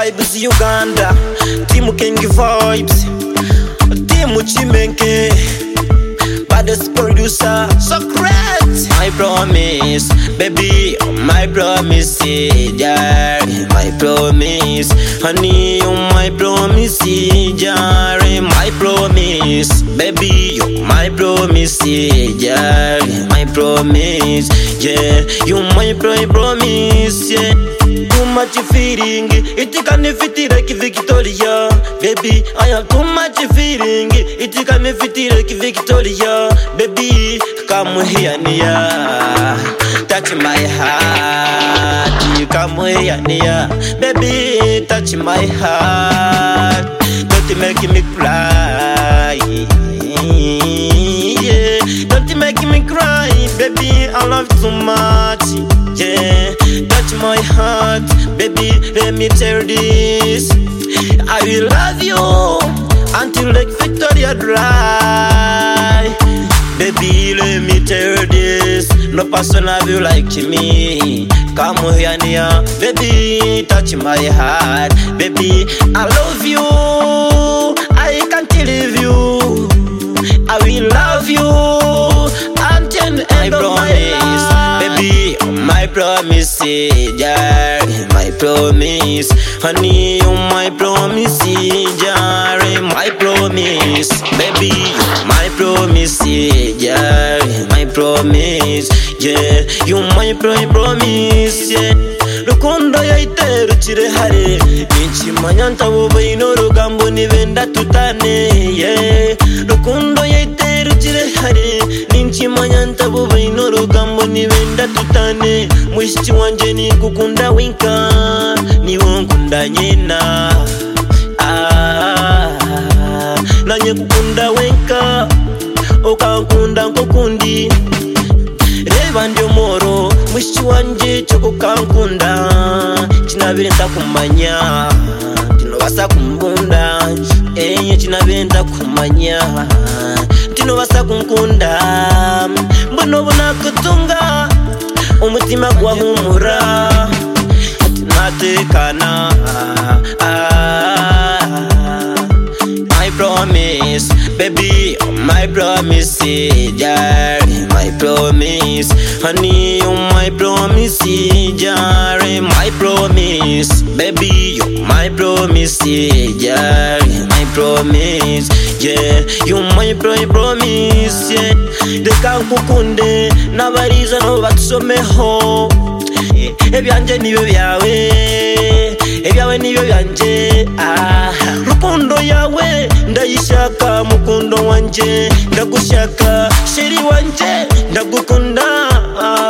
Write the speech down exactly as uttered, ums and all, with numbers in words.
Vibes Uganda, Team King Vibes, Team Chimenke, baddest producer, so great. My promise, baby, my promise, yeah, my promise, honey, my promise, yeah, my promise, baby, my promise, yeah, my promise, yeah, you my promise, yeah. Too much feeling, it can fit like Victoria, baby. I have too much feeling, it can fit like Victoria, baby. Come here, near, touch my heart. You come here, near, baby, touch my heart. Don't make me cry, yeah. Don't make me cry, baby. I love you too much. Yeah, touch my heart, baby, let me tell this. I will love you until like Victoria dry. Baby, let me tell this. No person love you like me. Come here, near, baby, touch my heart. Baby, I love you, I can't leave you. I will love you until the end of my life. Baby, my promise, yeah, my promise, honey, my promise, yeah, my promise, baby, my promise, yeah, my promise, yeah, you my promise, yeah. Rukundo yaite ruchire hare, nichimanya ntabuba inoro gambo nibenda tutane, yeah. Rukundo yaite ruchire hare, nichimanya ntabuba inoro gambo nibenda tutane. Mwishi wanje ni kukunda winka, ni wankunda nyena, ah, nanye kukunda wenka, okankunda nkokundi. Reba ndio moro, mwishi wanje choko kankunda. Chinabire ntakumanya, tinobasa kumbunda. Enye chinabire ntakumanya, tinobasa kunkunda. Mbono bona kutunga, umutima gwahumura, natekana. My promise, baby, my promise, yeah, my promise, honey, my promise, yeah, my promise, baby, my promise, yeah, my promise, yeah, you my promise, yeah. Deka nkukunde nabariza no batusomeho, ebyanje niyo byawe, ebyawe niyo byanje. Ah, rukundo yawe ndayishaka, mukundo wanje ndagushaka, sheri wanje ndagukunda. Ah.